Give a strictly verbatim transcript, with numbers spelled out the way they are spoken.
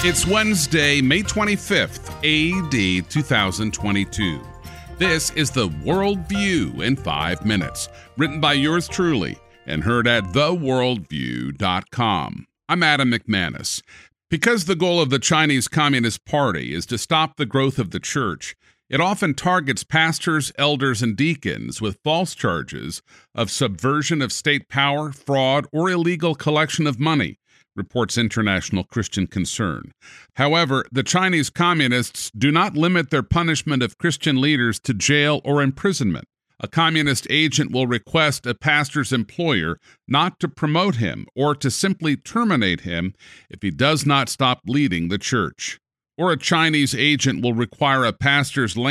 It's Wednesday, May twenty-fifth, A D two thousand twenty-two. This is the World View in five minutes, written by yours truly and heard at the world view dot com. I'm Adam McManus. Because the goal of the Chinese Communist Party is to stop the growth of the church, it often targets pastors, elders, and deacons with false charges of subversion of state power, fraud, or illegal collection of money, reports International Christian Concern. However, the Chinese Communists do not limit their punishment of Christian leaders to jail or imprisonment. A communist agent will request a pastor's employer not to promote him or to simply terminate him if he does not stop leading the church. Or a Chinese agent will require a pastor's